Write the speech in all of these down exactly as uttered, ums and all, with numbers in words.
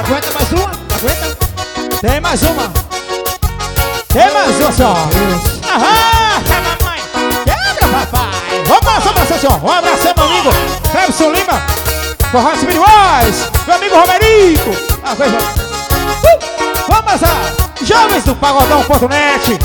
Aguenta mais uma? Aguenta? Tem mais uma. Tem mais uma, senhor. Aham, mamãe. Quebra, papai. Vamos lá, só pra senhor. Um abraço, meu amigo Clebson Lima. Forró Espirituais. Meu amigo Romerico. Ah, vai, vai. Uh, vamos lá. Jovens do Pagodão ponto net.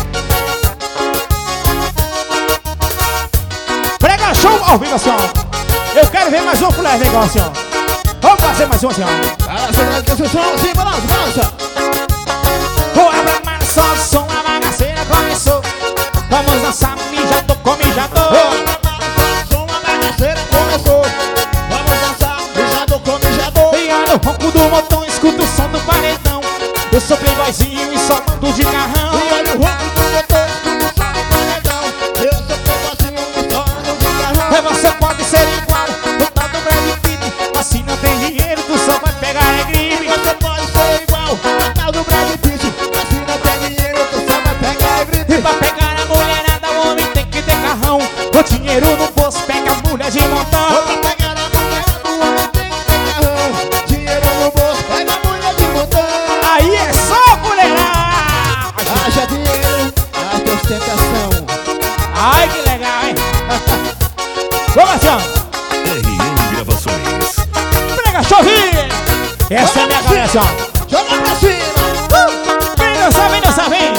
Prega show ao vivo, senhor. Eu quero ver mais um fulé negócio, senhor. Vamos fazer mais um, senhor. Balança, balança, sim, balança, balança. Vou abrir mais só o som, a bagaceira começou. Vamos dançar, mijador com mijador. Som, a bagaceira começou. Vamos dançar, mijador com mijador. E olha o ronco do motor, escuta o som do paredão. Eu sou playboyzinho e só mando de carrão. E olha o ronco do motor, escuta o som do paredão. Eu sou playboyzinho e só mando de carrão. E você pode ser igual, o tal do Brad Pitt. Mas se não tem dinheiro, tu só vai pegar é gripe. Você pode ser igual o tal do Brad Pitt. Mas se não tem dinheiro, tu só vai pegar é gripe. E pra pegar a mulherada, o homem tem que ter carrão. O dinheiro no bolso, pega a mulher de montão. Pra pegar a mulher do homem tem que ter carrão. Dinheiro no bolso, pega a mulher de montão. Aí é só mulherada. Haja dinheiro, haja ostentação. Ai, que legal, hein? Vamos, senhor. R M Gravações. Prega chover. Essa é a minha galera, senhor. Joga pra cima. Uh! Vem dançar, vem dançar, vem.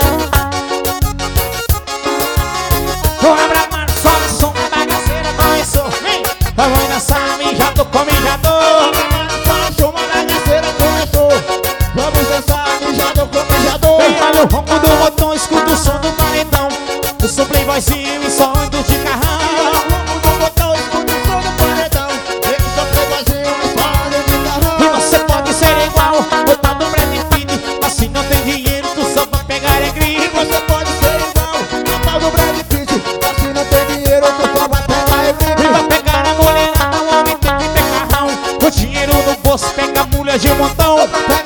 Vou abrir mar, só o som, a bagaceira começou. Vem. Vamos dançar, mijador com mijador. Só uma bagaceira começou. Vamos dançar, mijador com mijador. Vem para o ronco do botão, escuta o som do paredão. Eu sou playboyzinho e só ando de carrão. E você pode ser igual o tal do Brad Pitt. Mas se não tem dinheiro, tu só vai pegar é gripe. Você pode ser igual a tal do Brad Pitt. Mas se não tem dinheiro, tu só vai pegar é E gripe. vai pegar a mulherada, o homem tem que ter carrão. O dinheiro no bolso, pega a mulher de montão.